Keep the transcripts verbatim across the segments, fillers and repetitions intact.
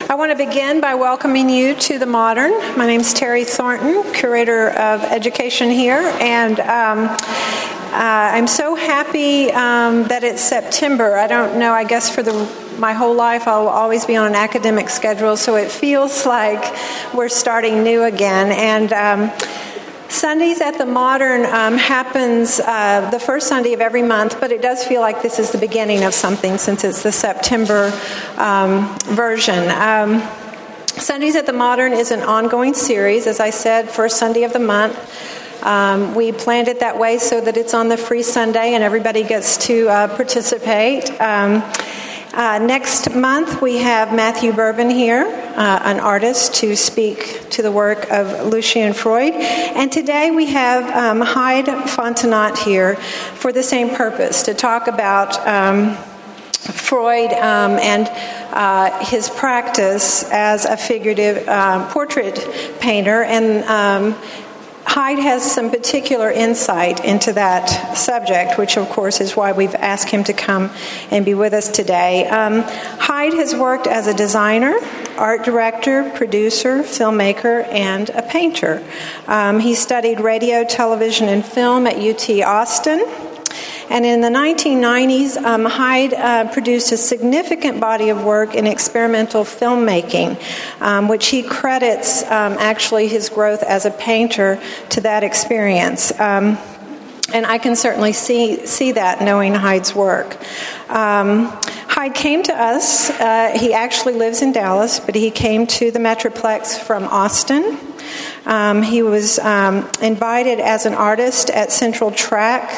I want to begin by welcoming you to The Modern. My name is Terry Thornton, Curator of Education here, and um, uh, I'm so happy um, that it's September. I don't know, I guess for the my whole life I'll always be on an academic schedule, so it feels like we're starting new again. And um, Sundays at The Modern um, happens uh, the first Sunday of every month, but it does feel like this is the beginning of something since it's the September um, version. Um, Sundays at The Modern is an ongoing series, as I said, first Sunday of the month. Um, we planned it that way so that it's on the free Sunday and everybody gets to uh, participate. Um, Uh, next month, we have Matthew Bourbon here, uh, an artist, to speak to the work of Lucian Freud. And today we have um, Hyde Fontenot here for the same purpose, to talk about um, Freud um, and uh, his practice as a figurative uh, portrait painter. And um, Hyde has some particular insight into that subject, which of course is why we've asked him to come and be with us today. Um, Hyde has worked as a designer, art director, producer, filmmaker, and a painter. Um, he studied radio, television, and film at U T Austin. And in the nineteen nineties, um, Hyde uh, produced a significant body of work in experimental filmmaking, um, which he credits um, actually his growth as a painter to that experience. Um, and I can certainly see see that knowing Hyde's work. Um, Hyde came to us. Uh, he actually lives in Dallas, but he came to the Metroplex from Austin. Um, he was um, invited as an artist at Central Track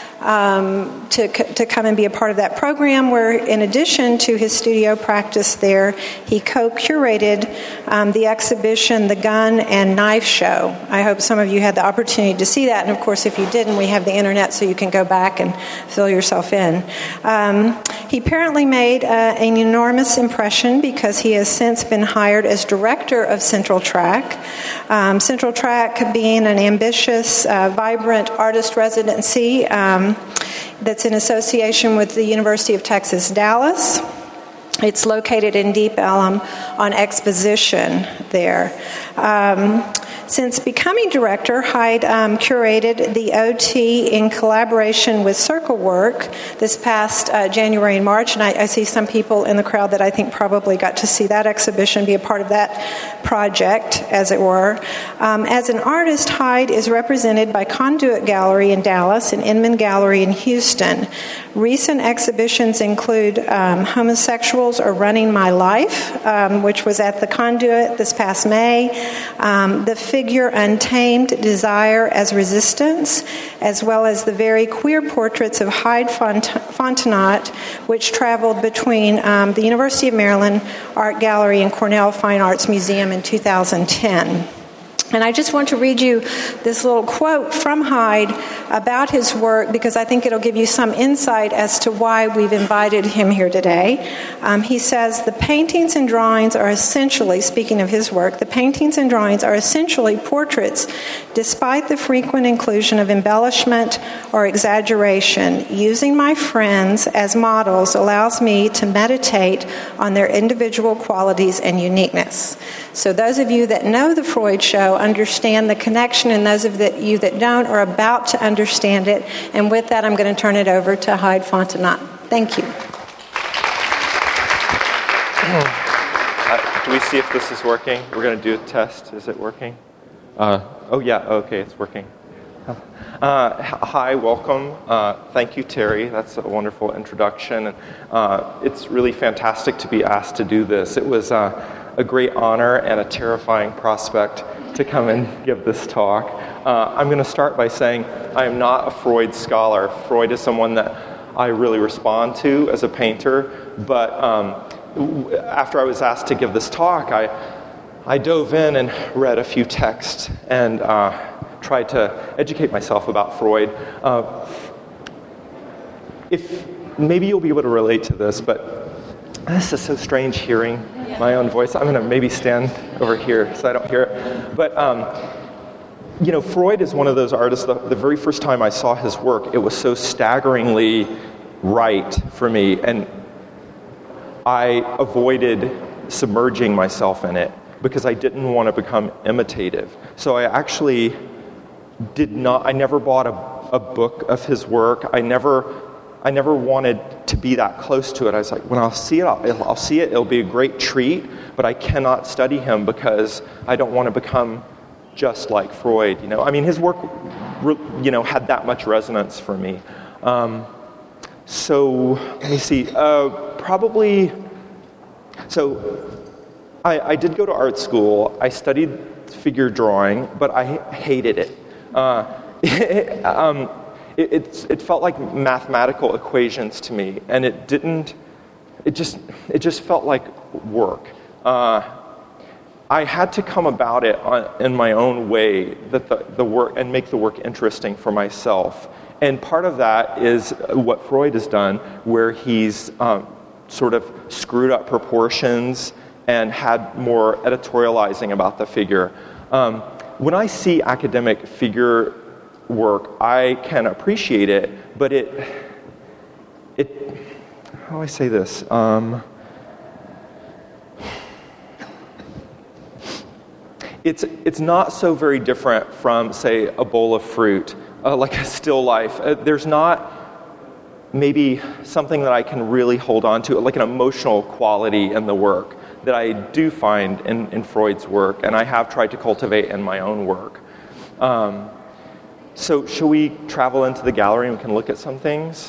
Um, to to come and be a part of that program, where in addition to his studio practice there, he co-curated um, the exhibition The Gun and Knife Show. I hope some of you had the opportunity to see that, and of course if you didn't, we have the internet so you can go back and fill yourself in. Um, he apparently made uh, an enormous impression because he has since been hired as director of Central Track. Um, Central Track being an ambitious, uh, vibrant artist residency um, that's in association with the University of Texas, Dallas. It's located in Deep Ellum on Exposition there. Um, since becoming director, Hyde um, curated the O T in collaboration with Circle Work this past uh, January and March, and I, I see some people in the crowd that I think probably got to see that exhibition, be a part of that project, as it were. Um, as an artist, Hyde is represented by Conduit Gallery in Dallas and Inman Gallery in Houston. Recent exhibitions include um, Homosexuals Are Running My Life, um, which was at the Conduit this past May, um, the figure Untamed Desire as Resistance, as well as the very queer portraits of Hyde Font- Fontenot, which traveled between um, the University of Maryland Art Gallery and Cornell Fine Arts Museum in two thousand ten. And I just want to read you this little quote from Hyde about his work, because I think it'll give you some insight as to why we've invited him here today. Um, he says, "The paintings and drawings are essentially," speaking of his work, "the paintings and drawings are essentially portraits, despite the frequent inclusion of embellishment or exaggeration. Using my friends as models allows me to meditate on their individual qualities and uniqueness." So those of you that know the Freud show understand the connection, and those of you that don't are about to understand it. And with that, I'm going to turn it over to Hyde Fontenot. Thank you. Uh, do we see if this is working? We're going to do a test. Is it working? Uh, oh, yeah. Okay, it's working. Uh, hi, welcome. Uh, thank you, Terry. That's a wonderful introduction. And, uh, it's really fantastic to be asked to do this. It was uh, a great honor and a terrifying prospect to come and give this talk. Uh, I'm going to start by saying I am not a Freud scholar. Freud is someone that I really respond to as a painter, but um, after I was asked to give this talk, I, I dove in and read a few texts and uh, tried to educate myself about Freud. Uh, if maybe you'll be able to relate to this, but this is so strange hearing my own voice. I'm going to maybe stand over here so I don't hear it. But, um, you know, Freud is one of those artists, the, the very first time I saw his work, it was so staggeringly right for me. And I avoided submerging myself in it because I didn't want to become imitative. So I actually did not, I never bought a, a book of his work. I never, I never wanted to be that close to it. I was like, when I'll see it, I'll, I'll see it, it'll be a great treat, but I cannot study him because I don't want to become just like Freud. You know, I mean, his work, you know, had that much resonance for me. Um, so let me see, uh, probably, so I, I did go to art school. I studied figure drawing, but I hated it. Uh, it, um, it, it, it felt like mathematical equations to me, and it didn't, it just, it just felt like work. Uh, I had to come about it on, in my own way, that the, the work, and make the work interesting for myself. And part of that is what Freud has done, where he's um, sort of screwed up proportions and had more editorializing about the figure. Um, when I see academic figure work, I can appreciate it, but it, it, how do I say this? Um, It's it's not so very different from, say, a bowl of fruit, uh, like a still life. Uh, there's not maybe something that I can really hold on to, like an emotional quality in the work that I do find in, in Freud's work, and I have tried to cultivate in my own work. Um, so shall we travel into the gallery and we can look at some things?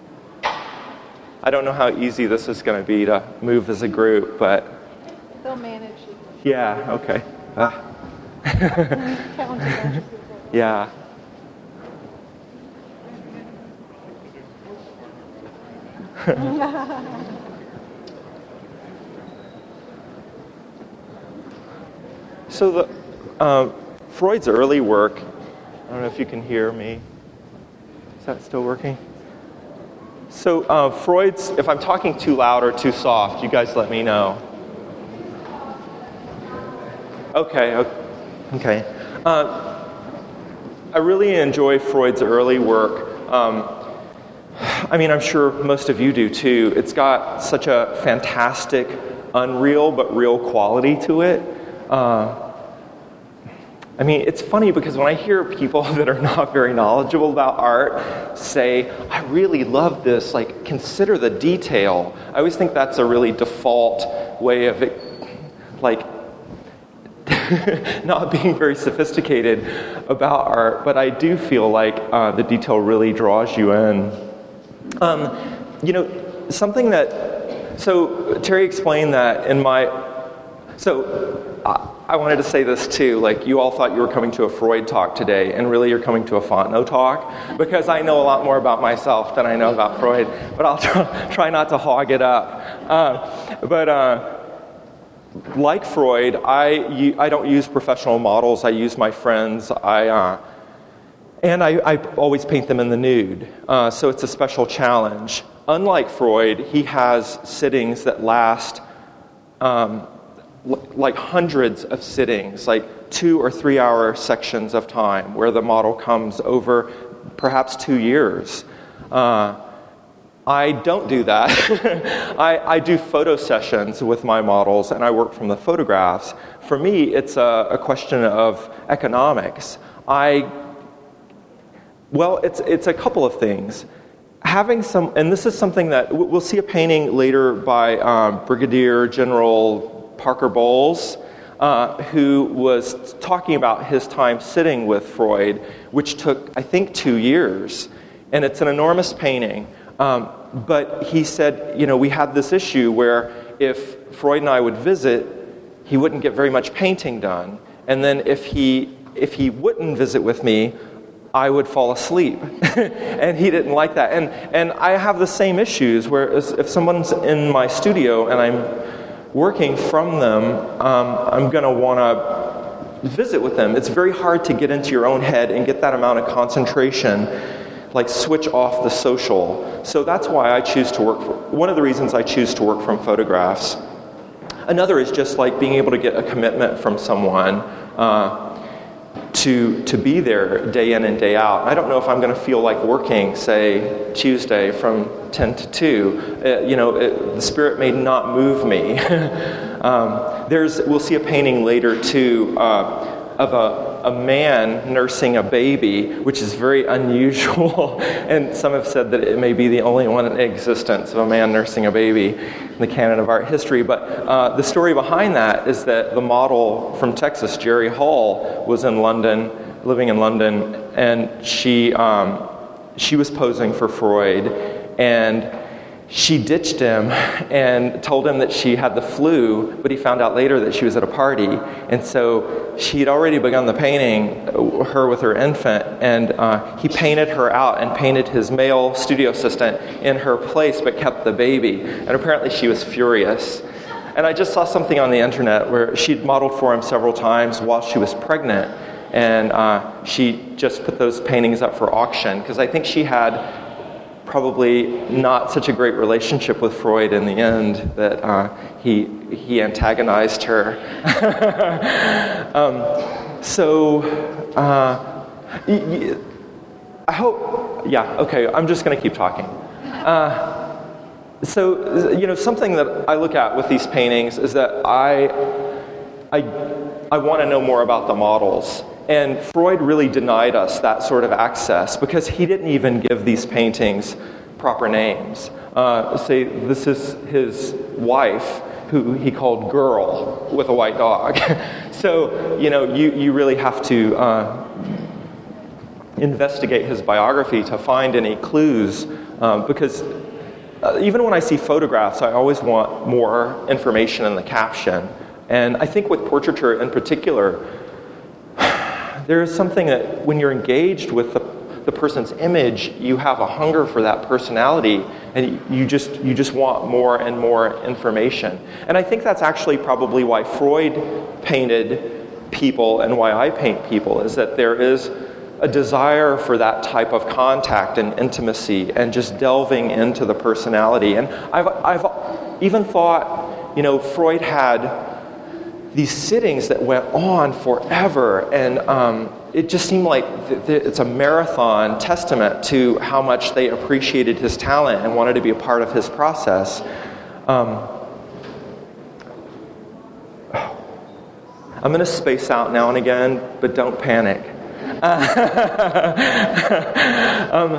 I don't know how easy this is going to be to move as a group, but... They'll manage. Yeah, okay. Ah. Yeah. So the um, Freud's early work, I don't know if you can hear me. Is that still working? So uh, Freud's, if I'm talking too loud or too soft, you guys let me know. Okay, okay. Uh, I really enjoy Freud's early work. Um, I mean, I'm sure most of you do too. It's got such a fantastic, unreal but real quality to it. Uh, I mean, it's funny because when I hear people that are not very knowledgeable about art say, I really love this, like, consider the detail. I always think that's a really default way of it, like, not being very sophisticated about art, but I do feel like uh, the detail really draws you in. Um, you know, something that, so Terry explained that in my, so I, I wanted to say this too, like you all thought you were coming to a Freud talk today, and really you're coming to a Fontenot talk, because I know a lot more about myself than I know about Freud, but I'll try, try not to hog it up. Uh, but, uh, Like Freud, I, I don't use professional models. I use my friends. I uh, and I, I always paint them in the nude. Uh, so it's a special challenge. Unlike Freud, he has sittings that last um, l- like hundreds of sittings, like two or three hour sections of time, where the model comes over perhaps two years. Uh, I don't do that. I, I do photo sessions with my models, and I work from the photographs. For me, it's a, a question of economics. I, well, it's it's a couple of things. Having some, and this is something that we'll see a painting later by um, Brigadier General Parker Bowles, uh, who was talking about his time sitting with Freud, which took, I think, two years, and it's an enormous painting. Um, but he said, you know, we had this issue where if Freud and I would visit, he wouldn't get very much painting done. And then if he if he wouldn't visit with me, I would fall asleep. And he didn't like that. And and I have the same issues where if someone's in my studio and I'm working from them, um, I'm going to want to visit with them. It's very hard to get into your own head and get that amount of concentration, like switch off the social. So that's why I choose to work, for, one of the reasons I choose to work from photographs. Another is just like being able to get a commitment from someone uh, to to be there day in and day out. I don't know if I'm going to feel like working, say, Tuesday from ten to two. Uh, you know, it, the spirit may not move me. Um, there's, we'll see a painting later too uh, of a, a man nursing a baby, which is very unusual. And some have said that it may be the only one in existence of a man nursing a baby in the canon of art history. But uh, the story behind that is that the model from Texas, Jerry Hall, was in London, living in London, and she um, she was posing for Freud, and she ditched him and told him that she had the flu, but he found out later that she was at a party. And so she had already begun the painting, her with her infant, and uh, he painted her out and painted his male studio assistant in her place, but kept the baby. And apparently she was furious. And I just saw something on the internet where she'd modeled for him several times while she was pregnant, and uh, she just put those paintings up for auction, because I think she had probably not such a great relationship with Freud in the end, that uh, he he antagonized her. um, so uh, y- y- I hope, yeah, okay, I'm just going to keep talking. Uh, so, you know, something that I look at with these paintings is that I I, I want to know more about the models. And Freud really denied us that sort of access because he didn't even give these paintings proper names. Uh, say, this is his wife, who he called Girl with a white dog. So, you know, you, you really have to uh, investigate his biography to find any clues, um, because uh, even when I see photographs, I always want more information in the caption. And I think with portraiture in particular, there is something that when you're engaged with the, the person's image, you have a hunger for that personality, and you just you just want more and more information. And I think that's actually probably why Freud painted people and why I paint people, is that there is a desire for that type of contact and intimacy and just delving into the personality. And I've I've even thought, you know, Freud had these sittings that went on forever, and um, it just seemed like th- th- it's a marathon testament to how much they appreciated his talent and wanted to be a part of his process. Um, I'm going to space out now and again, but don't panic. Uh, um,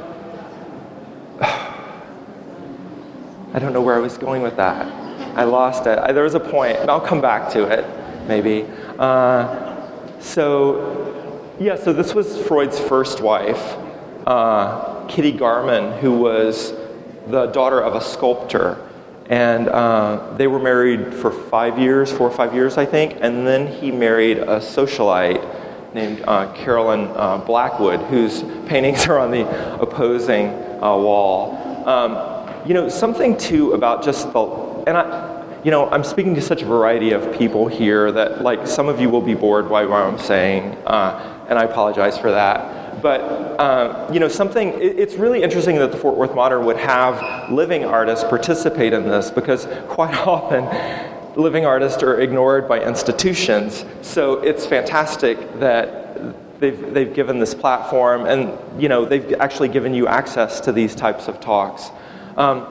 I don't know where I was going with that. I lost it. I, there was a point, and I'll come back to it, maybe. Uh, so, yeah, so this was Freud's first wife, uh, Kitty Garman, who was the daughter of a sculptor. And uh, they were married for five years, four or five years, I think. And then he married a socialite named uh, Carolyn uh, Blackwood, whose paintings are on the opposing uh, wall. Um, you know, something, too, about just the... And I, you know, I'm speaking to such a variety of people here that, like, some of you will be bored by what I'm saying, uh, and I apologize for that. But, uh, you know, something, it, it's really interesting that the Fort Worth Modern would have living artists participate in this, because quite often living artists are ignored by institutions. So it's fantastic that they've they've given this platform, and, you know, they've actually given you access to these types of talks. Um,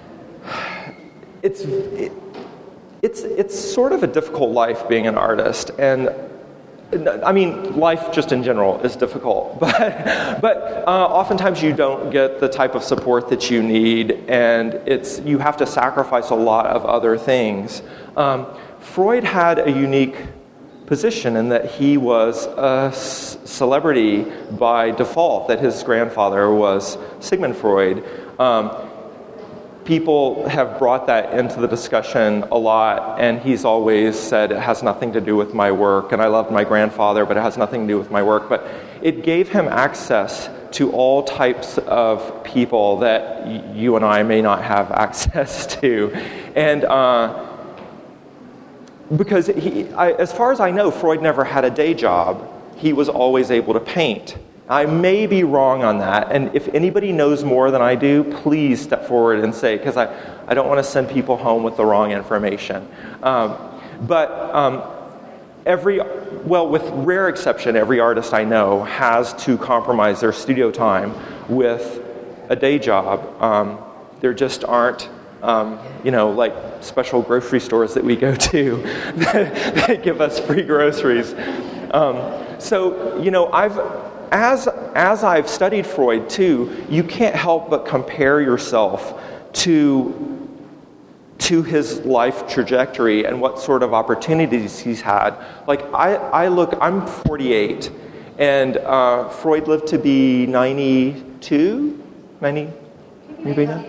It's it, it's it's sort of a difficult life being an artist, and I mean life just in general is difficult. But but uh, oftentimes you don't get the type of support that you need, and it's you have to sacrifice a lot of other things. Um, Freud had a unique position in that he was a c- celebrity by default. That his grandfather was Sigmund Freud. Um, People have brought that into the discussion a lot, and he's always said it has nothing to do with my work, and I loved my grandfather, but it has nothing to do with my work. But it gave him access to all types of people that y- you and I may not have access to. And uh, because he, I, as far as I know, Freud never had a day job. He was always able to paint. I may be wrong on that, and if anybody knows more than I do, please step forward and say, because I, I don't want to send people home with the wrong information. Um, but um, every, well, with rare exception, every artist I know has to compromise their studio time with a day job. Um, there just aren't Um, you know, like special grocery stores that we go to that, that give us free groceries. Um, so, you know, I've as as I've studied Freud too, you can't help but compare yourself to to his life trajectory and what sort of opportunities he's had. Like I, I look, I'm forty-eight, and uh, Freud lived to be ninety-two, ninety, maybe not.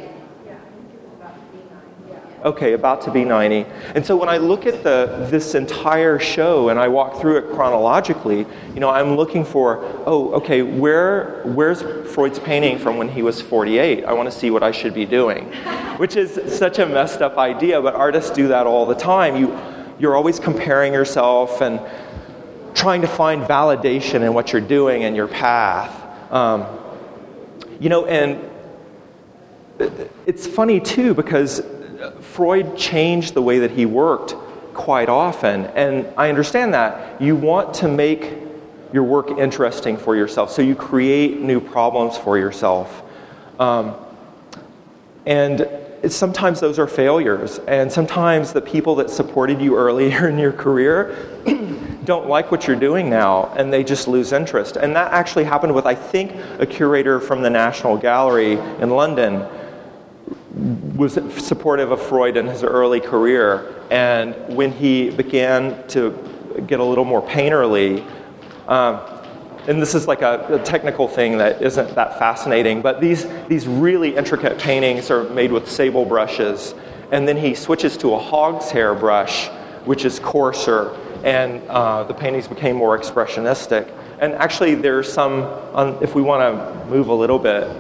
Okay, about to be ninety. And so when I look at the this entire show and I walk through it chronologically, you know, I'm looking for, oh, okay, where where's Freud's painting from when he was forty-eight? I want to see what I should be doing. Which is such a messed up idea, but artists do that all the time. You you're always comparing yourself and trying to find validation in what you're doing and your path. Um, you know, and it's funny too because Freud changed the way that he worked quite often, and I understand that. You want to make your work interesting for yourself, so you create new problems for yourself. Um, and it's, sometimes those are failures, and sometimes the people that supported you earlier in your career don't like what you're doing now, and they just lose interest. And that actually happened with, I think, a curator from the National Gallery in London was supportive of Freud in his early career, and when he began to get a little more painterly, um, and this is like a, a technical thing that isn't that fascinating, but these these really intricate paintings are made with sable brushes, and then he switches to a hog's hair brush, which is coarser, and uh, the paintings became more expressionistic. And actually, there's some, um, if we want to move a little bit,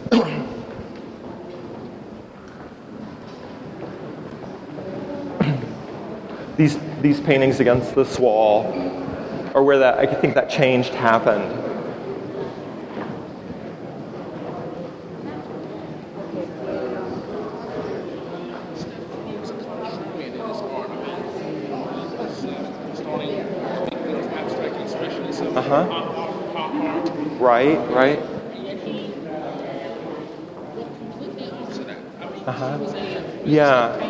These these paintings against this wall are where that I think that change happened. Uh huh. Right, right. Uh huh. Yeah.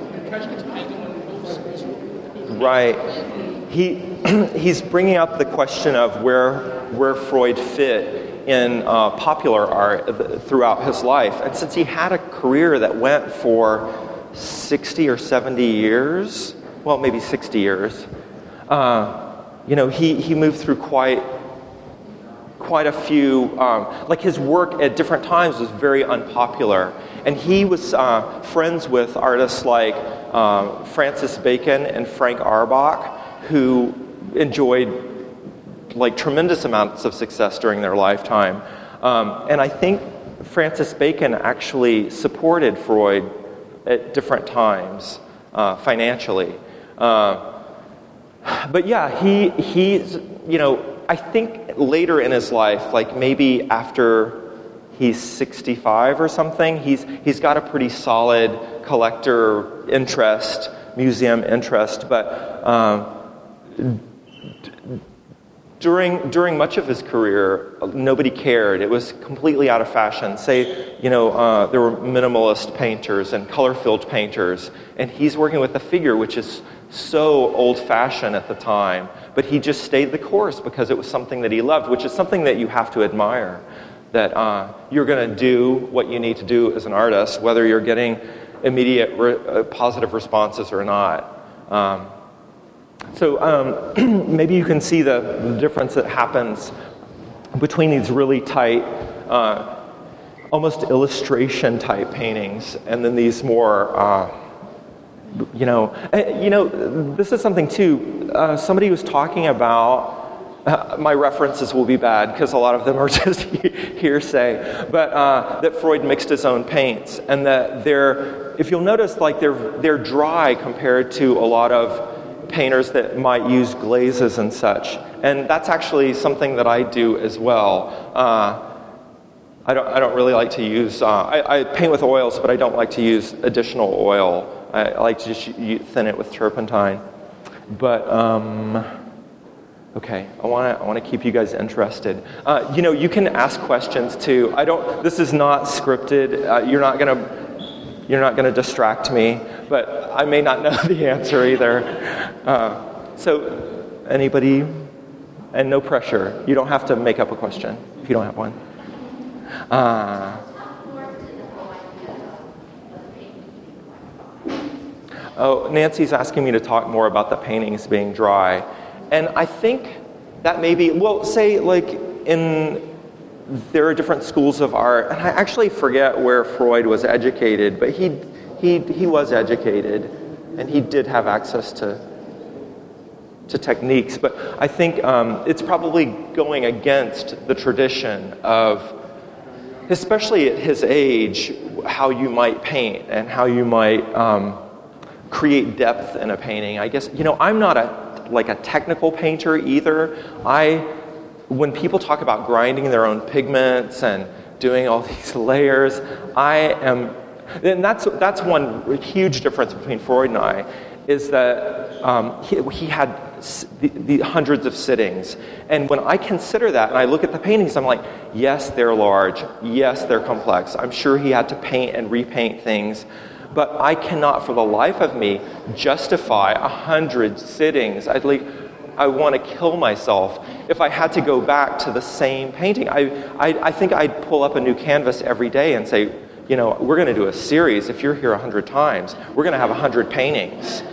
Right. He he's bringing up the question of where where Freud fit in uh, popular art throughout his life, and since he had a career that went for sixty or seventy years, well, maybe sixty years, uh, you know, he he moved through quite quite a few. Um, like his work at different times was very unpopular, and he was uh, friends with artists like Uh, Francis Bacon and Frank Auerbach, who enjoyed like tremendous amounts of success during their lifetime. Um, and I think Francis Bacon actually supported Freud at different times uh, financially. Uh, but yeah, he he's you know I think later in his life, like maybe after he's sixty-five or something, he's he's got a pretty solid collector interest, museum interest, but um, d- during during much of his career, nobody cared. It was completely out of fashion. Say, you know, uh, there were minimalist painters and color-filled painters, and he's working with a figure which is so old-fashioned at the time, but he just stayed the course because it was something that he loved, which is something that you have to admire, that uh, you're going to do what you need to do as an artist, whether you're getting immediate re- uh, positive responses or not. Um, so um, maybe you can see the, the difference that happens between these really tight, uh, almost illustration-type paintings, and then these more, uh, you know, you know, this is something too. Uh, somebody was talking about. Uh, my references will be bad because a lot of them are just hearsay, but uh, that Freud mixed his own paints, and that they're, if you'll notice, like they're they're dry compared to a lot of painters that might use glazes and such, and that's actually something that I do as well. Uh, I don't I don't really like to use. Uh, I, I paint with oils, but I don't like to use additional oil. I, I like to just thin it with turpentine, but. Um, Okay, I want to I want to keep you guys interested. Uh, you know, you can ask questions too. I don't. This is not scripted. Uh, you're not going to, you're not going to distract me, but I may not know the answer either. Uh, so, anybody? And no pressure. You don't have to make up a question if you don't have one. Uh, oh, Nancy's asking me to talk more about the paintings being dry. And I think that maybe, well, say like in, there are different schools of art, and I actually forget where Freud was educated, but he he he was educated, and he did have access to to techniques. But I think um, it's probably going against the tradition of, especially at his age, how you might paint and how you might um, create depth in a painting. I guess, you know, I'm not a like a technical painter either. I, when people talk about grinding their own pigments and doing all these layers, I am, and that's that's one huge difference between Freud and I, is that um, he, he had the, the hundreds of sittings. And when I consider that and I look at the paintings, I'm like, yes, they're large. Yes, they're complex. I'm sure he had to paint and repaint things. But I cannot, for the life of me, justify a hundred sittings. I'd like, I want to kill myself if I had to go back to the same painting. I, I, I think I'd pull up a new canvas every day and say, you know, we're going to do a series. If you're here a hundred times, we're going to have a hundred paintings.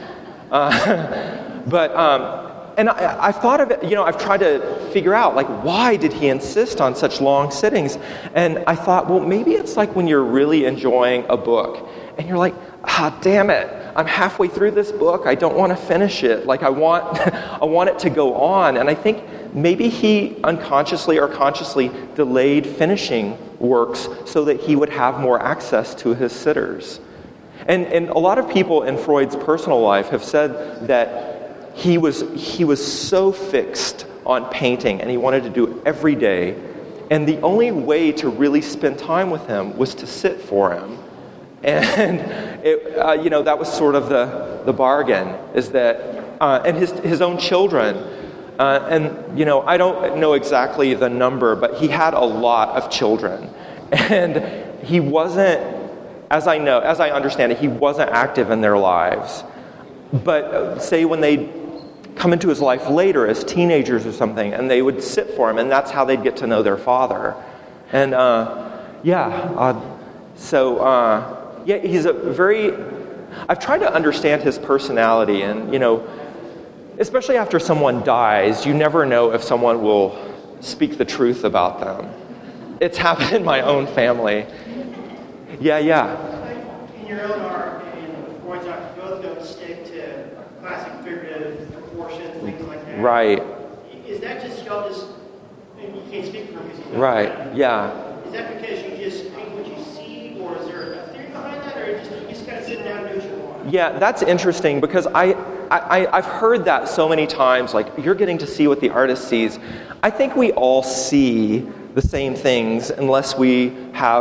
Uh, but um, and I, I've thought of it. You know, I've tried to figure out like why did he insist on such long sittings? And I thought, well, maybe it's like when you're really enjoying a book. And you're like, ah, damn it, I'm halfway through this book. I don't want to finish it. Like, I want I want it to go on. And I think maybe he unconsciously or consciously delayed finishing works so that he would have more access to his sitters. And and a lot of people in Freud's personal life have said that he was he was so fixed on painting and he wanted to do it every day. And the only way to really spend time with him was to sit for him. And it, uh, you know, that was sort of the, the bargain, is that, uh, and his his own children, uh, and you know, I don't know exactly the number, but he had a lot of children, and he wasn't, as I know, as I understand it, he wasn't active in their lives. But uh, say when they come into his life later as teenagers or something, and they would sit for him, and that's how they'd get to know their father, and uh, yeah, uh, so. Uh, Yeah, he's a very, I've tried to understand his personality, and, you know, especially after someone dies, you never know if someone will speak the truth about them. It's happened in my own family. Yeah, yeah. In your own art and Freud's art, both don't stick to classic figurative proportions, things like that. Right. Is that just, y'all just, you can't speak for him because he's not Right, that. yeah. Is that because you just paint what you see, or is there a theory behind that, or just, you just kind of sit down and do what you want? Yeah, that's interesting because I, I, I've heard that so many times, like, you're getting to see what the artist sees. I think we all see the same things unless we have,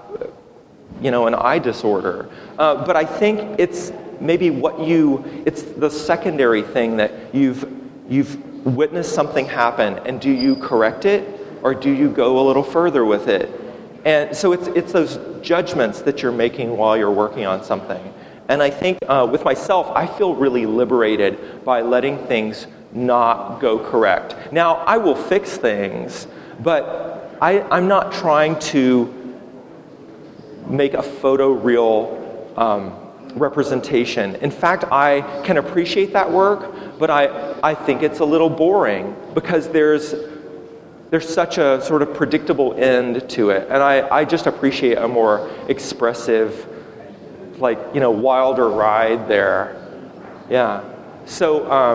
you know, an eye disorder. Uh, but I think it's maybe what you, it's the secondary thing that you've, you've witnessed something happen, and do you correct it, or do you go a little further with it? And so it's it's those judgments that you're making while you're working on something. And I think uh, with myself, I feel really liberated by letting things not go correct. Now, I will fix things, but I, I'm not trying to make a photoreal um, representation. In fact, I can appreciate that work, but I, I think it's a little boring because there's There's such a sort of predictable end to it. And I, I just appreciate a more expressive, like, you know, wilder ride there. Yeah. So, um,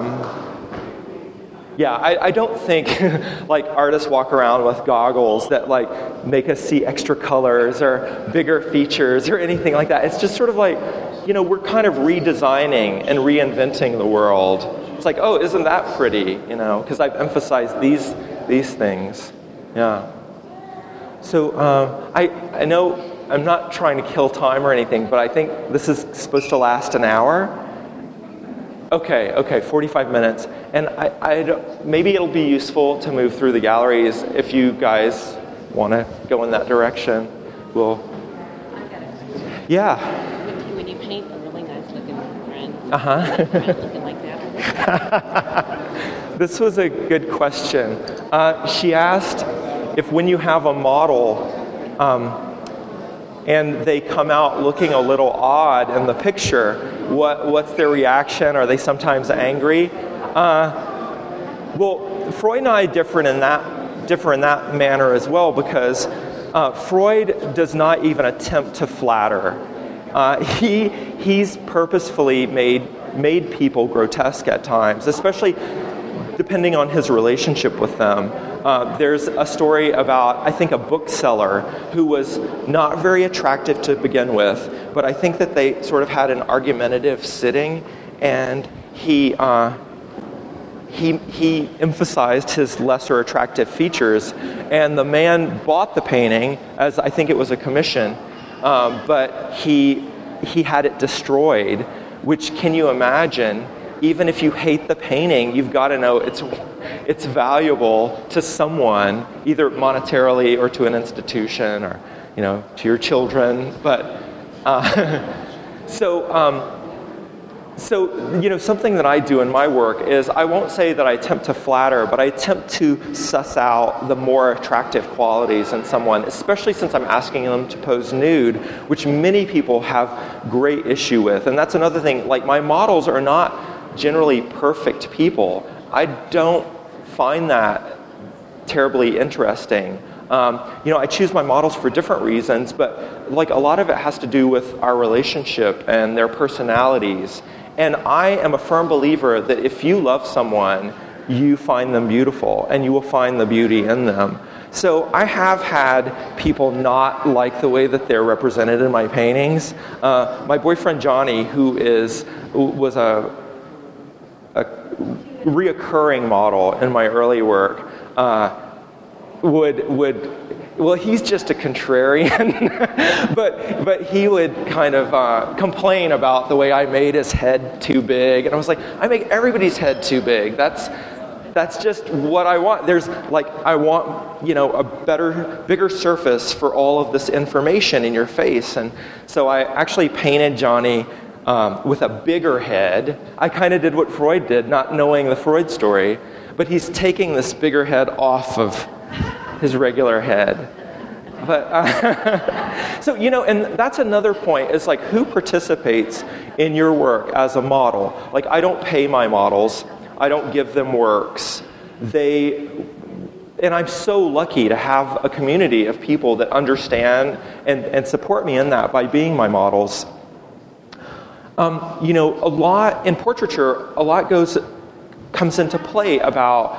yeah, I, I don't think, like, artists walk around with goggles that, like, make us see extra colors or bigger features or anything like that. It's just sort of like, you know, we're kind of redesigning and reinventing the world. It's like, oh, isn't that pretty, you know, because I've emphasized these these things. Yeah. So um, I I know I'm not trying to kill time or anything, but I think this is supposed to last an hour. Okay, okay, forty-five minutes. And I, I don't, maybe it'll be useful to move through the galleries if you guys want to go in that direction. We'll, yeah. Uh-huh. Looking like that. This was a good question. Uh, she asked if when you have a model um, and they come out looking a little odd in the picture, what what's their reaction? Are they sometimes angry? Uh, well, Freud and I differ in that differ in that manner as well, because uh, Freud does not even attempt to flatter. Uh, he he's purposefully made made people grotesque at times, especially depending on his relationship with them. Uh, there's a story about, I think, a bookseller who was not very attractive to begin with, but I think that they sort of had an argumentative sitting, and he uh, he he emphasized his lesser attractive features, and the man bought the painting as, I think it was a commission, um, but he he had it destroyed. Which, can you imagine? Even if you hate the painting, you've got to know it's it's valuable to someone, either monetarily or to an institution, or you know, to your children. But uh, so um, so you know, something that I do in my work is I won't say that I attempt to flatter, but I attempt to suss out the more attractive qualities in someone, especially since I'm asking them to pose nude, which many people have great issue with. And that's another thing. Like, my models are not generally perfect people. I don't find that terribly interesting. Um, you know, I choose my models for different reasons, but like a lot of it has to do with our relationship and their personalities. And I am a firm believer that if you love someone, you find them beautiful, and you will find the beauty in them. So I have had people not like the way that they're represented in my paintings. Uh, my boyfriend Johnny, who is was a, a reoccurring model in my early work, uh, would would. Well, he's just a contrarian, but but he would kind of uh, complain about the way I made his head too big, and I was like, I make everybody's head too big. That's that's just what I want. There's like I want you know a better, bigger surface for all of this information in your face, and so I actually painted Johnny um, with a bigger head. I kind of did what Freud did, not knowing the Freud story, but he's taking this bigger head off of his regular head. But uh, so you know, and that's another point, is like, who participates in your work as a model? Like, I don't pay my models, I don't give them works. They and I'm so lucky to have a community of people that understand and, and support me in that by being my models. Um, you know, a lot in portraiture, a lot goes comes into play about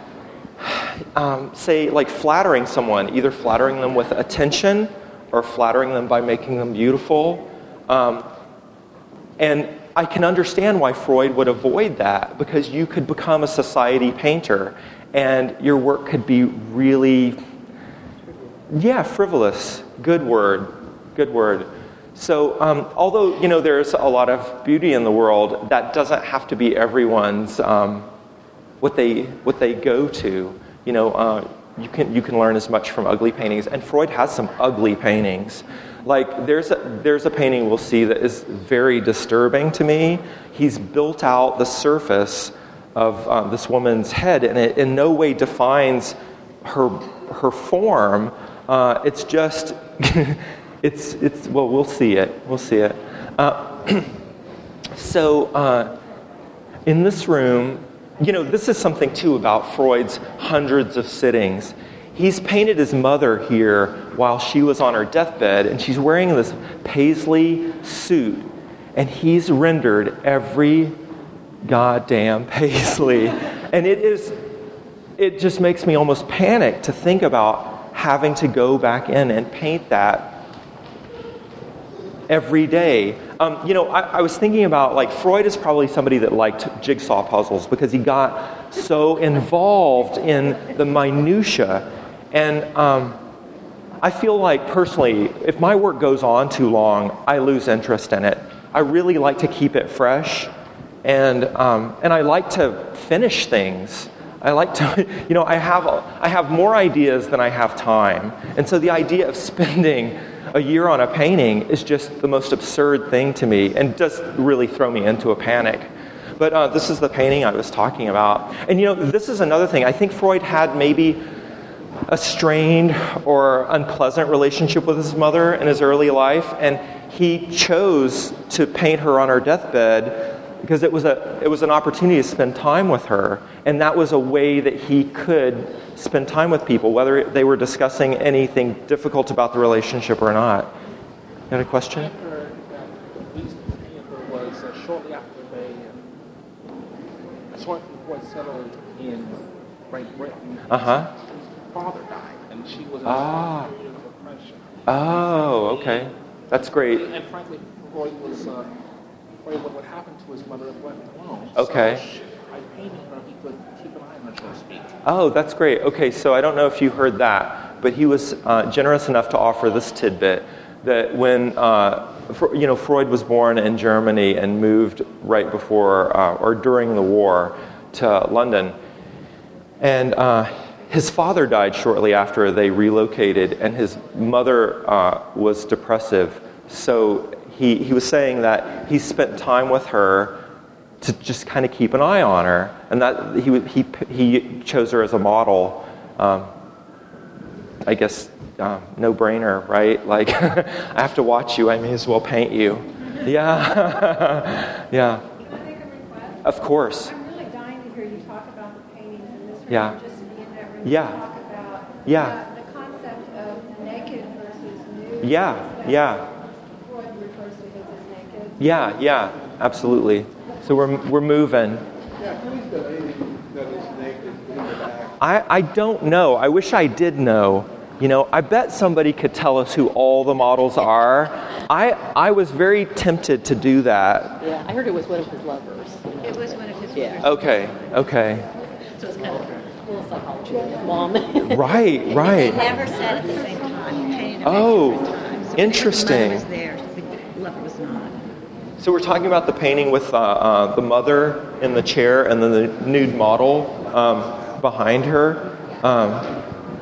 Um, say, like flattering someone, either flattering them with attention or flattering them by making them beautiful. Um, and I can understand why Freud would avoid that, because you could become a society painter and your work could be really, yeah, frivolous. Good word. Good word. So um, although, you know, there's a lot of beauty in the world, that doesn't have to be everyone's, um, what they what they go to. You know, uh, you can you can learn as much from ugly paintings, and Freud has some ugly paintings. Like there's a, there's a painting we'll see that is very disturbing to me. He's built out the surface of um, this woman's head, and it in no way defines her her form. Uh, it's just it's it's well we'll see it we'll see it. Uh, so uh, in this room. You know, this is something, too, about Freud's hundreds of sittings. He's painted his mother here while she was on her deathbed, and she's wearing this paisley suit, and he's rendered every goddamn paisley. And it is, it just makes me almost panic to think about having to go back in and paint that every day. Um, you know, I, I was thinking about, like, Freud is probably somebody that liked jigsaw puzzles because he got so involved in the minutia. And um, I feel like, personally, if my work goes on too long, I lose interest in it. I really like to keep it fresh, and um, and I like to finish things. I like to, you know, I have I have more ideas than I have time. And so the idea of spending a year on a painting is just the most absurd thing to me and does really throw me into a panic. But uh, this is the painting I was talking about. And you know, this is another thing. I think Freud had maybe a strained or unpleasant relationship with his mother in his early life, and he chose to paint her on her deathbed because it was a it was an opportunity to spend time with her, and that was a way that he could spend time with people, whether they were discussing anything difficult about the relationship or not. You had a question? I heard that the reason the painter was uh, shortly after they, uh, shortly before it settled in Great Britain, Uh-huh. his father died, and she was in Ah. a period of depression. Oh, okay. That's great. And frankly, Freud was, uh, Freud, what would happen to his mother if left alone. Okay. So by painting her, he could keep an eye on her, so to speak. Oh, that's great. Okay, so I don't know if you heard that, but he was uh, generous enough to offer this tidbit that when, uh, Fr- you know, Freud was born in Germany and moved right before uh, or during the war to London. And uh, his father died shortly after they relocated, and his mother uh, was depressive. So he, he was saying that he spent time with her to just kind of keep an eye on her, and that he he he chose her as a model. Um, I guess um, no brainer, right? Like I have to watch you, I may as well paint you. Yeah, yeah. Can I make a request? Of course. I'm really dying to hear you talk about the paintings in this room, Yeah. just to be in that room Yeah. to talk about Yeah. the, the concept of naked versus nude. Yeah, That's yeah. what Freud refers to his as naked. Yeah, yeah, absolutely. So we're we're moving. Yeah, who's the lady that is naked in the back? I, I don't know. I wish I did know. You know, I bet somebody could tell us who all the models are. I I was very tempted to do that. Yeah, I heard it was one of his lovers. It was one of his Yeah. Okay, okay. So it's kind of a little psychology with his mom. Right, They right. never said at the same time. He painted them Oh, at different times. So interesting. The mother was there, the lover was not. So we're talking about the painting with uh, uh, the mother in the chair and then the nude model um, behind her. Um,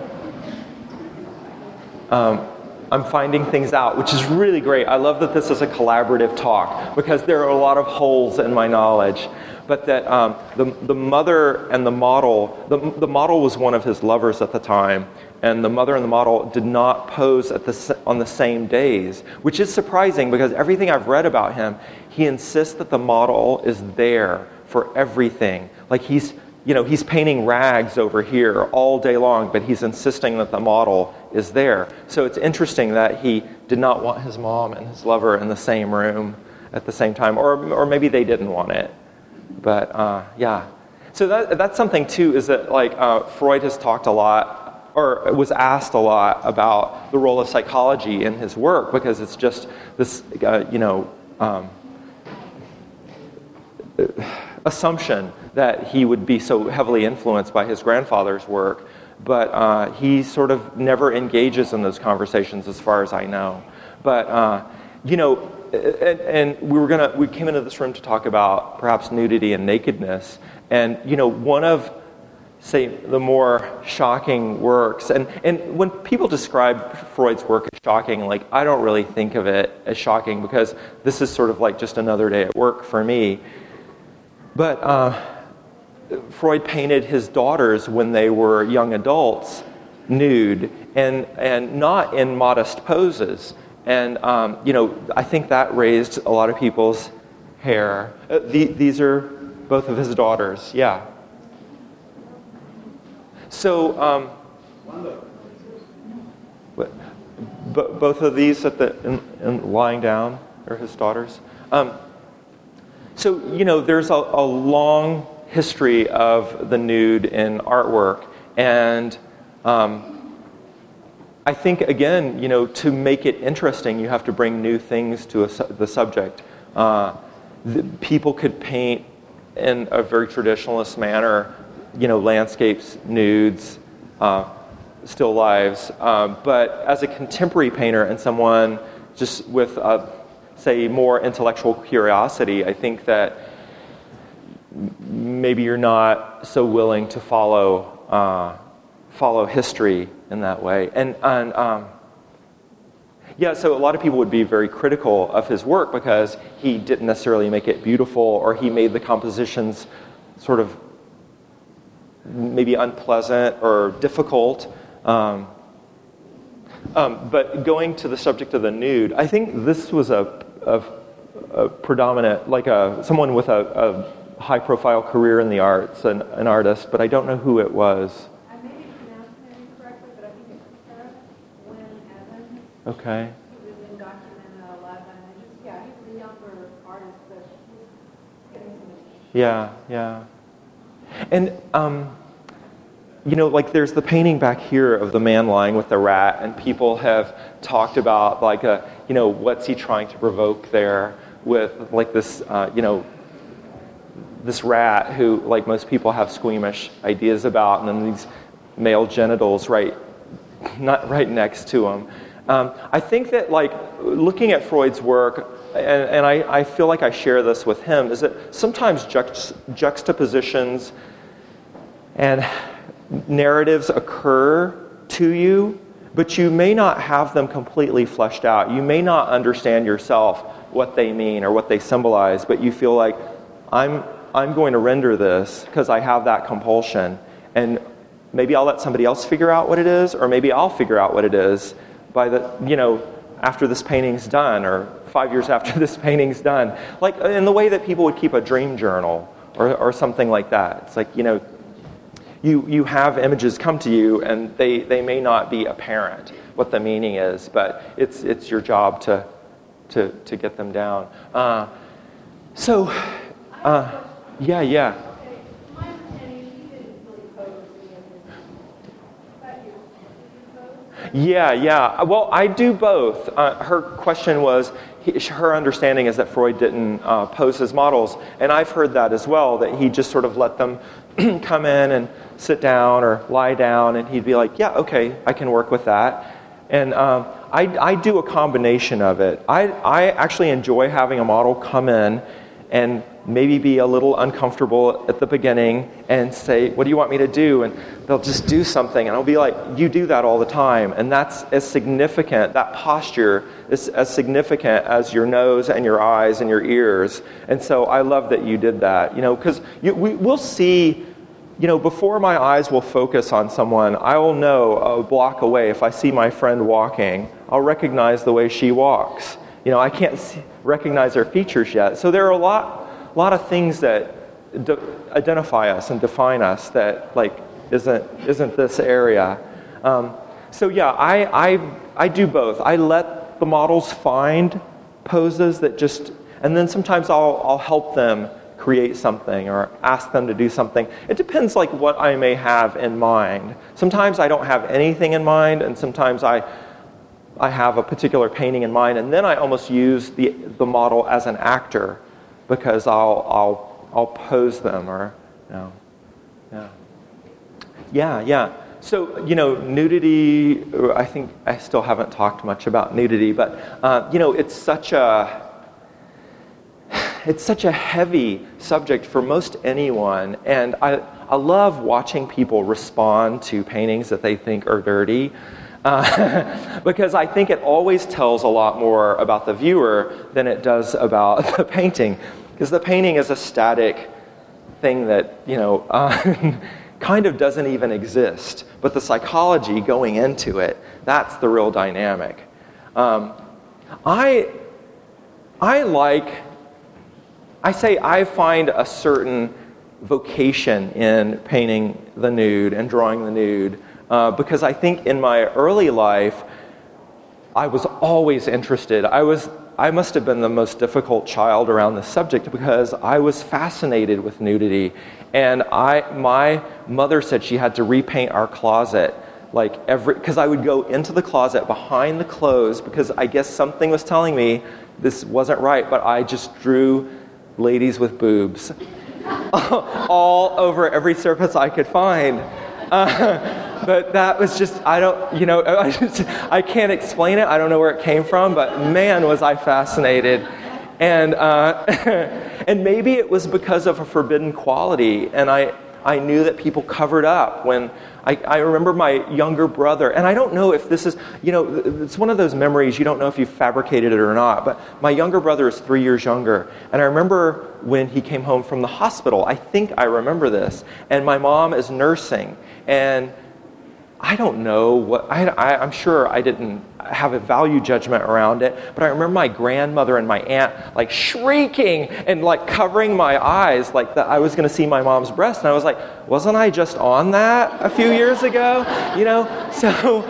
um, I'm finding things out, which is really great. I love that this is a collaborative talk because there are a lot of holes in my knowledge. But that um, the the mother and the model, the the model was one of his lovers at the time, and the mother and the model did not pose at the on the same days, which is surprising because everything I've read about him, he insists that the model is there for everything. Like he's you know he's painting rags over here all day long, but he's insisting that the model is there. So it's interesting that he did not want his mom and his lover in the same room at the same time, or or maybe they didn't want it. But uh, yeah, so that, that's something too. Is that like uh, Freud has talked a lot, or was asked a lot about the role of psychology in his work because it's just this, uh, you know, um, assumption that he would be so heavily influenced by his grandfather's work, but uh, he sort of never engages in those conversations, as far as I know. But uh, you know. And, and we were gonna. We came into this room to talk about perhaps nudity and nakedness, and you know, one of, say, the more shocking works. And and when people describe Freud's work as shocking, like I don't really think of it as shocking because this is sort of like just another day at work for me. But uh, Freud painted his daughters when they were young adults nude and and not in modest poses. And, um, you know, I think that raised a lot of people's hair. Uh, the, these are both of his daughters, yeah. So, um, but, but both of these at the in, in lying down are his daughters. Um, so, you know, there's a, a long history of the nude in artwork. And um I think, again, you know, to make it interesting, you have to bring new things to a su- the subject. Uh, the, people could paint in a very traditionalist manner, you know, landscapes, nudes, uh, still lives. Um, but as a contemporary painter and someone just with, uh, say, more intellectual curiosity, I think that maybe you're not so willing to follow uh, follow history in that way. And, and um, Yeah, so a lot of people would be very critical of his work because he didn't necessarily make it beautiful, or he made the compositions sort of maybe unpleasant or difficult. Um, um, but going to the subject of the nude, I think this was a, a, a predominant, like a someone with a, a high-profile career in the arts, an, an artist, but I don't know who it was. I may be pronouncing it incorrectly, but I think it's Tara Wynn Evans. Okay. He was in Document eleven. And just, yeah, he was a younger artist, but he's getting some. Yeah, yeah. And, um, you know, like there's the painting back here of the man lying with the rat, and people have talked about, like, a, you know, what's he trying to provoke there with, like, this, uh, you know, this rat who, like, most people have squeamish ideas about, and then these male genitals right, not right next to him. Um, I think that, like, looking at Freud's work, and, and I, I feel like I share this with him, is that sometimes juxt- juxtapositions and narratives occur to you, but you may not have them completely fleshed out. You may not understand yourself what they mean or what they symbolize, but you feel like, I'm I'm going to render this because I have that compulsion, and maybe I'll let somebody else figure out what it is, or maybe I'll figure out what it is by the, you know, after this painting's done, or five years after this painting's done. Like in the way that people would keep a dream journal or, or something like that. It's like, you know, you, you have images come to you, and they, they may not be apparent what the meaning is, but it's it's your job to to, to get them down. Uh, so, uh, yeah, yeah. Yeah, yeah. Well, I do both. Uh, her question was, he, her understanding is that Freud didn't uh, pose his models, and I've heard that as well, that he just sort of let them come in and sit down or lie down, and he'd be like, yeah, okay, I can work with that. And um, I, I do a combination of it. I, I actually enjoy having a model come in and maybe be a little uncomfortable at the beginning and say, what do you want me to do? And they'll just do something, and I'll be like, you do that all the time. And that's as significant, that posture is as significant as your nose and your eyes and your ears. And so I love that you did that, you know, because we, we'll see, you know, before my eyes will focus on someone, I will know a block away, if I see my friend walking, I'll recognize the way she walks. You know, I can't see, recognize their features yet. So there are a lot A lot of things that de- identify us and define us that, like, isn't isn't this area. Um, so yeah, I, I I do both. I let the models find poses that just, and then sometimes I'll I'll help them create something or ask them to do something. It depends, like, what I may have in mind. Sometimes I don't have anything in mind, and sometimes I I have a particular painting in mind, and then I almost use the the model as an actor, because I'll I'll I'll pose them, or you know, yeah, yeah, yeah. So, you know, nudity. I think I still haven't talked much about nudity, but uh, you know, it's such a it's such a heavy subject for most anyone, and I I love watching people respond to paintings that they think are dirty. Uh, because I think it always tells a lot more about the viewer than it does about the painting. Because the painting is a static thing that, you know, uh, kind of doesn't even exist. But the psychology going into it, that's the real dynamic. Um, I, I like, I say I find a certain vocation in painting the nude and drawing the nude. Uh, because I think in my early life, I was always interested. I was, I must have been the most difficult child around the subject because I was fascinated with nudity. And I, my mother said she had to repaint our closet, like every, because I would go into the closet behind the clothes because I guess something was telling me this wasn't right, but I just drew ladies with boobs all over every surface I could find. Uh, but that was just, I don't, you know, I, just, I can't explain it. I don't know where it came from, but man, was I fascinated. And uh, and maybe it was because of a forbidden quality. And I, I knew that people covered up when I, I remember my younger brother, and I don't know if this is, you know, it's one of those memories, you don't know if you fabricated it or not, but my younger brother is three years younger, and I remember when he came home from the hospital, I think I remember this, and my mom is nursing, and I don't know what, I, I, I'm sure I didn't have a value judgment around it, but I remember my grandmother and my aunt like shrieking and like covering my eyes like that I was going to see my mom's breast, and I was like, wasn't I just on that a few years ago? You know, so,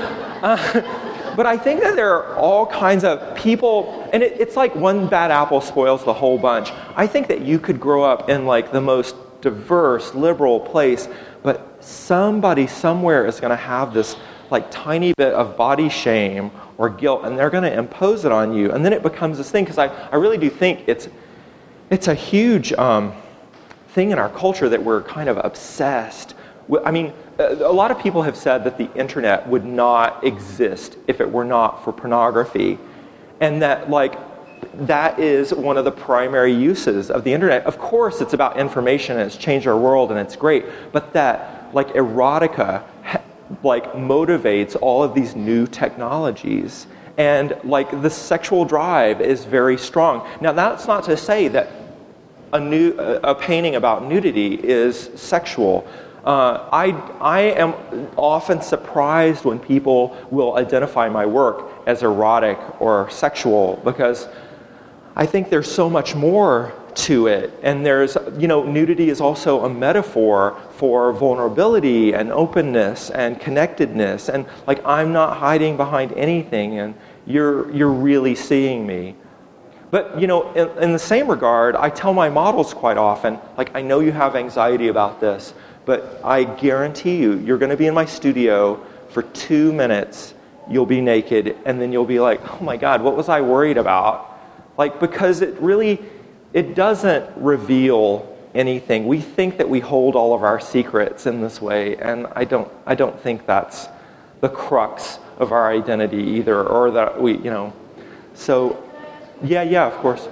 uh, but I think that there are all kinds of people, and it, it's like one bad apple spoils the whole bunch. I think that you could grow up in like the most diverse, liberal place, but somebody somewhere is going to have this like tiny bit of body shame or guilt, and they're going to impose it on you, and then it becomes this thing, because I, I really do think it's it's a huge um, thing in our culture that we're kind of obsessed with. I mean, a lot of people have said that the internet would not exist if it were not for pornography, and that like that is one of the primary uses of the internet. Of course, it's about information, and it's changed our world, and it's great, but that like erotica like motivates all of these new technologies, and like the sexual drive is very strong. Now, that's not to say that a new a painting about nudity is sexual. Uh, I I am often surprised when people will identify my work as erotic or sexual, because I think there's so much more to it. And there's, you know, nudity is also a metaphor for vulnerability and openness and connectedness. And like, I'm not hiding behind anything, and you're you're really seeing me. But, you know, in, in the same regard, I tell my models quite often, like, I know you have anxiety about this, but I guarantee you, you're going to be in my studio for two minutes, you'll be naked, and then you'll be like, oh my God, what was I worried about? Like, because it really, it doesn't reveal anything. We think that we hold all of our secrets in this way, and I don't I don't think that's the crux of our identity either, or that we, you know. So, yeah, yeah, of course.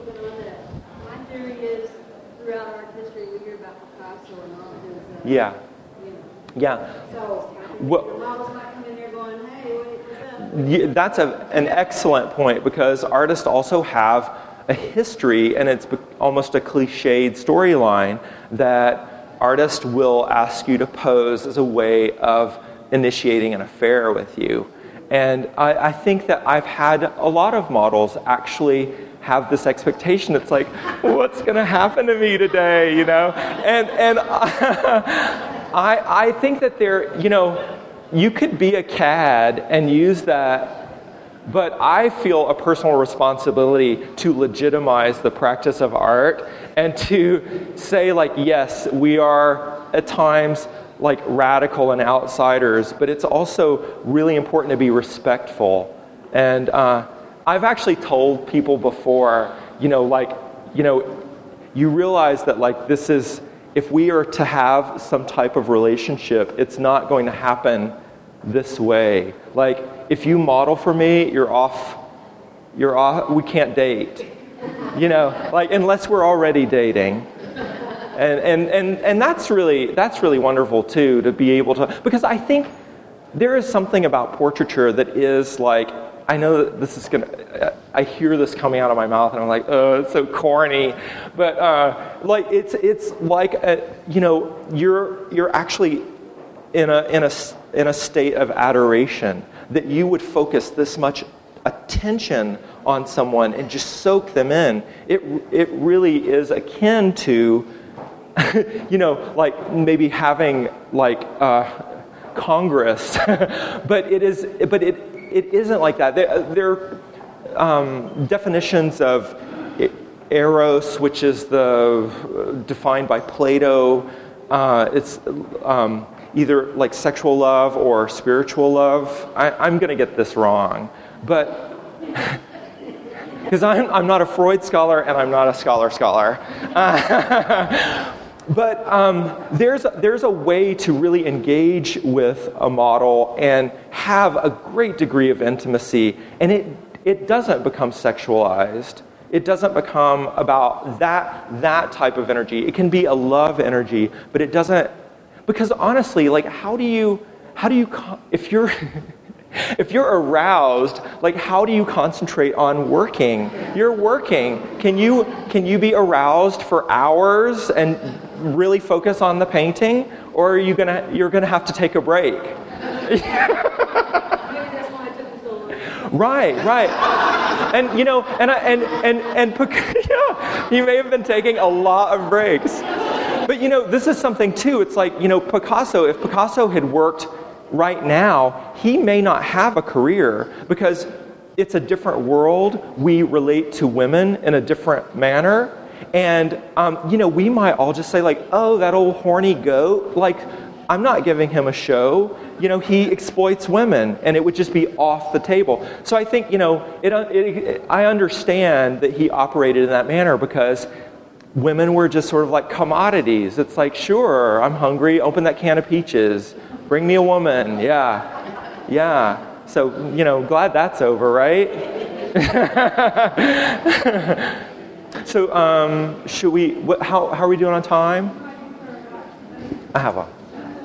My theory is, throughout art history, we hear about Picasso and all of his, uh, Yeah. you know. Yeah. So, Well, your models might come in there going, hey, wait, what's up? yeah, that's a, an excellent point, because artists also have a history, and it's almost a cliched storyline that artists will ask you to pose as a way of initiating an affair with you. And I, I think that I've had a lot of models actually have this expectation. It's like, what's going to happen to me today, you know? And and I I think that there, you know, you could be a C A D and use that. But I feel a personal responsibility to legitimize the practice of art and to say, like, yes, we are at times like radical and outsiders, but it's also really important to be respectful. And uh, I've actually told people before, you know, like, you know, you realize that like this is, if we are to have some type of relationship, it's not going to happen this way. Like, if you model for me, you're off, you're off, we can't date. You know, like, unless we're already dating. And and and and that's really that's really wonderful too, to be able to, because I think there is something about portraiture that is like, I know that this is gonna, I hear this coming out of my mouth and I'm like, oh, it's so corny, but uh, like it's it's like a, you know, you're you're actually in a in a in a state of adoration, that you would focus this much attention on someone and just soak them in. It it really is akin to, you know, like maybe having like uh, Congress, but it is, but it it isn't like that. There, there are um, definitions of eros, which is the defined by Plato. Uh, it's um, either like sexual love or spiritual love. I, I'm going to get this wrong, but because I'm I'm not a Freud scholar and I'm not a scholar scholar. Uh, But um, there's there's a way to really engage with a model and have a great degree of intimacy, and it it doesn't become sexualized. it doesn't become about that that type of energy. It can be a love energy, but it doesn't, because honestly, like how do you how do you if you're if you're aroused, like how do you concentrate on working? You're working. Can you can you be aroused for hours and really focus on the painting, or are you gonna you're gonna have to take a break? Right, right, and you know, and I, and and and yeah, you may have been taking a lot of breaks, but you know, this is something too. It's like, you know, Picasso. If Picasso had worked right now, he may not have a career because it's a different world. We relate to women in a different manner, and um, you know, we might all just say like, "Oh, that old horny goat." Like, I'm not giving him a show. You know, he exploits women, and it would just be off the table. So I think, you know, it, it, it, I understand that he operated in that manner because women were just sort of like commodities. It's like, sure, I'm hungry. Open that can of peaches. Bring me a woman. Yeah, yeah. So, you know, glad that's over, right? So, um, should we? What, how how are we doing on time? I have a.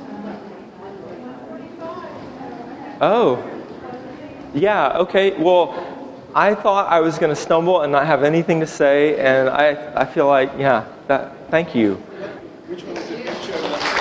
Oh, yeah, okay. Well, I thought I was going to stumble and not have anything to say, and I I feel like, yeah, that. Thank you. Which one is the picture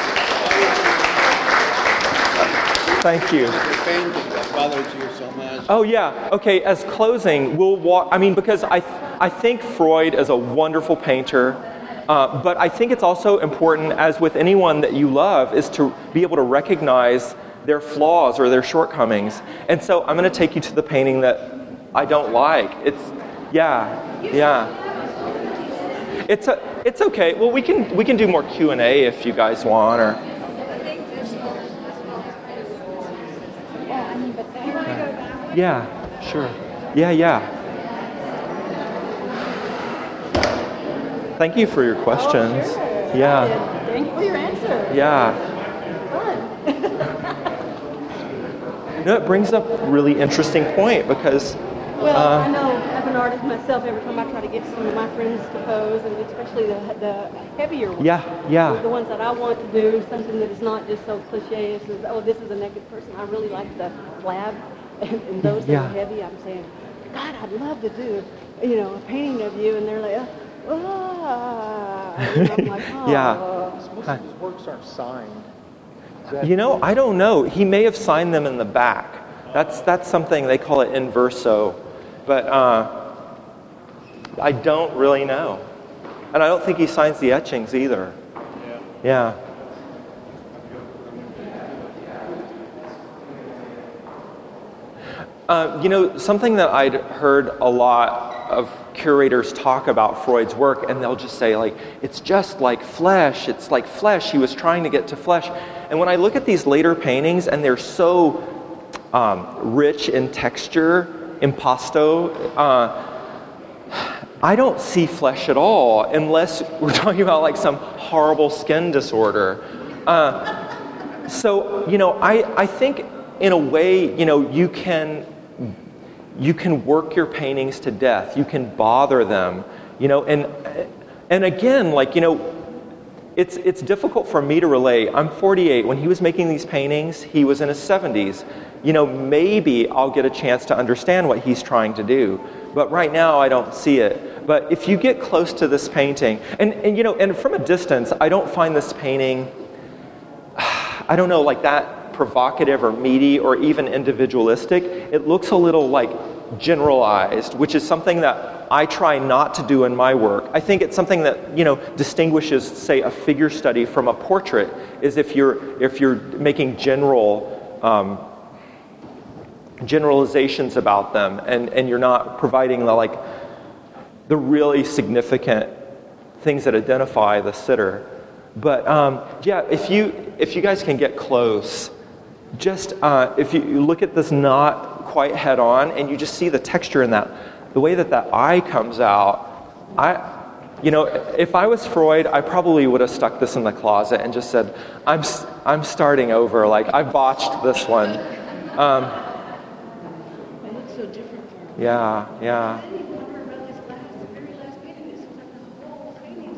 that Thank you. the painting that bothers you so much? Oh, yeah. Okay, as closing, we'll walk. I mean, because I I think Freud is a wonderful painter, uh, but I think it's also important, as with anyone that you love, is to be able to recognize their flaws or their shortcomings. And so I'm going to take you to the painting that I don't like. It's, yeah, yeah. It's a, it's okay. Well, we can we can do more Q and A if you guys want, or. Yeah, sure. Yeah, yeah. Thank you for your questions. Oh, sure. Yeah. Thank you for your answer. Yeah. You know, it brings up a really interesting point because. Well, uh, I know as an artist myself, every time I try to get some of my friends to pose, and especially the, the heavier ones, Yeah, yeah. the ones that I want to do, something that is not just so cliche as, oh, this is a naked person. I really like the flab, and, and those that Yeah. are heavy, I'm saying, God, I'd love to do, you know, a painting of you, and they're like, ah, and I'm like, oh. Yeah. Most of his works aren't signed. Is that- You know, I don't know. He may have signed them in the back. That's that's something they call it in verso, but uh, I don't really know, and I don't think he signs the etchings either. Yeah. Uh, you know, something that I'd heard a lot of curators talk about Freud's work, and they'll just say, like, it's just like flesh. It's like flesh. He was trying to get to flesh. And when I look at these later paintings, and they're so um, rich in texture, impasto, uh, I don't see flesh at all, unless we're talking about like some horrible skin disorder. Uh, so, you know, I, I think in a way, you know, you can you can work your paintings to death. You can bother them, you know, and and again, like, you know, it's it's difficult for me to relate. I'm forty-eight. When he was making these paintings, he was in his seventies. You know, maybe I'll get a chance to understand what he's trying to do. But right now, I don't see it. But if you get close to this painting, and, and you know, and from a distance, I don't find this painting, I don't know, like that provocative or meaty or even individualistic. It looks a little like generalized, which is something that I try not to do in my work. I think it's something that, you know, distinguishes, say, a figure study from a portrait, is if you're if you're making general um, generalizations about them, and, and you're not providing the like the really significant things that identify the sitter. But um, yeah, if you if you guys can get close, just uh, if you look at this not quite head on, and you just see the texture in that, the way that that eye comes out, I. You know, if I was Freud, I probably would have stuck this in the closet and just said, "I'm I'm starting over. Like, I botched this one." Um, It looks so different from yeah, yeah.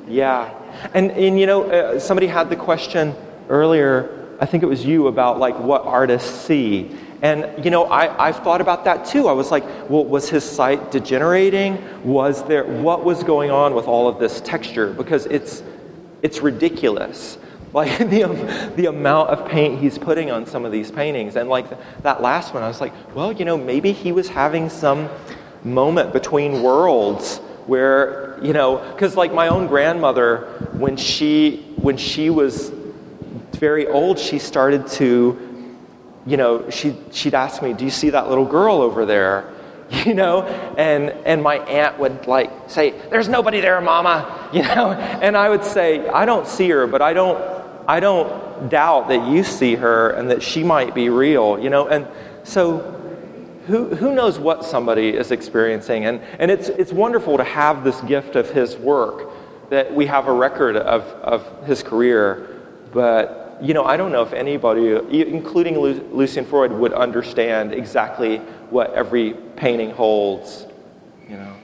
Yeah. And, and you know, uh, somebody had the question earlier, I think it was you, about like what artists see. And, you know, I, I've thought about that too. I was like, well, was his sight degenerating? Was there, what was going on with all of this texture? Because it's, it's ridiculous. Like the, um, the amount of paint he's putting on some of these paintings. And like that last one, I was like, well, you know, maybe he was having some moment between worlds where, you know, because like my own grandmother, when she when she was very old, she started to, you know, she she'd ask me, do you see that little girl over there? You know, and and my aunt would like say, there's nobody there, Mama, you know, and I would say, I don't see her, but I don't I don't doubt that you see her and that she might be real, you know, and so who who knows what somebody is experiencing, and and it's it's wonderful to have this gift of his work, that we have a record of of his career, but you know, I don't know if anybody, including Lu- Lucian Freud, would understand exactly what every painting holds, you know.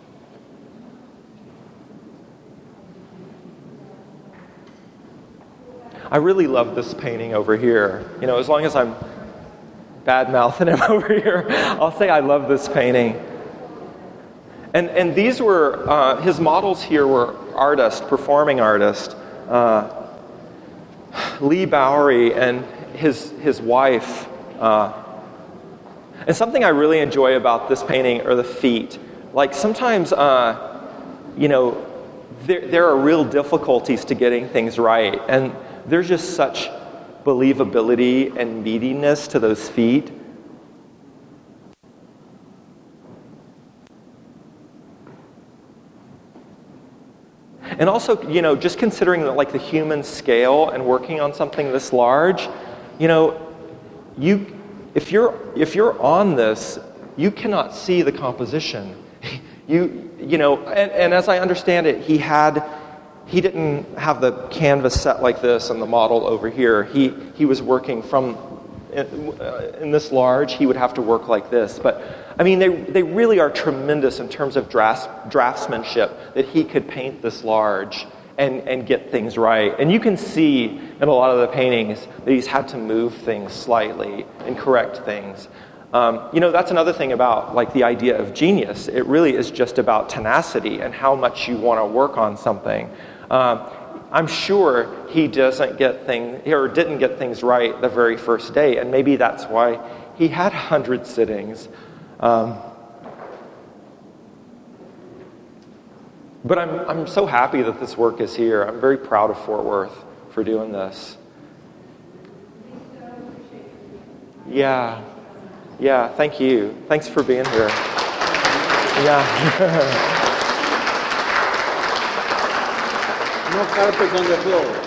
I really love this painting over here. You know, as long as I'm bad-mouthing him over here, I'll say I love this painting. And and these were, uh, his models here were artists, performing artists. Uh, Lee Bowery and his his wife. Uh, and something I really enjoy about this painting are the feet. Like sometimes, uh, you know, there, there are real difficulties to getting things right. And there's just such believability and meatiness to those feet. And also, you know, just considering the, like the human scale and working on something this large, you know, you if you're if you're on this, you cannot see the composition. You you know, and, and as I understand it, he had he didn't have the canvas set like this and the model over here. He he was working from in, uh, in this large. He would have to work like this, but I mean, they they really are tremendous in terms of drafts, draftsmanship, that he could paint this large and, and get things right. And you can see in a lot of the paintings that he's had to move things slightly and correct things. Um, you know, that's another thing about like the idea of genius. It really is just about tenacity and how much you want to work on something. Um, I'm sure he doesn't get things or didn't get things right the very first day, and maybe that's why he had a hundred sittings. Um, but I'm I'm so happy that this work is here. I'm very proud of Fort Worth for doing this. Yeah, yeah. Thank you. Thanks for being here. Yeah. No carpets on the floor.